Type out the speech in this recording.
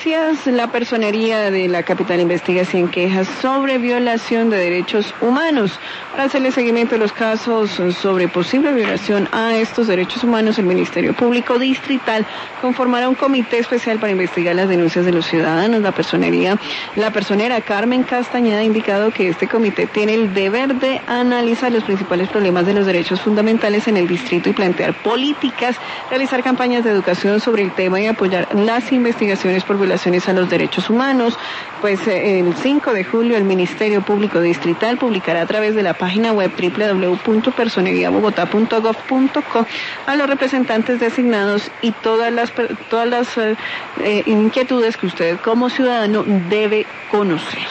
noticias, la Personería de la capital investiga 100 quejas sobre violación de derechos humanos. Para hacerle seguimiento a los casos sobre posible violación a estos derechos humanos, el Ministerio Público Distrital conformará un comité especial para investigar las denuncias de los ciudadanos. La personera Carmen Castañeda ha indicado que este comité tiene el deber de analizar los principales problemas de los derechos fundamentales en el distrito y plantear políticas, realizar campañas de educación sobre el tema y apoyar las investigaciones por violaciones a los derechos humanos. Pues el 5 de julio el Ministerio Público Distrital publicará a través de la página web www.personeriabogotá.gov.co a los representantes designados y todas las inquietudes que usted como ciudadano debe conocer.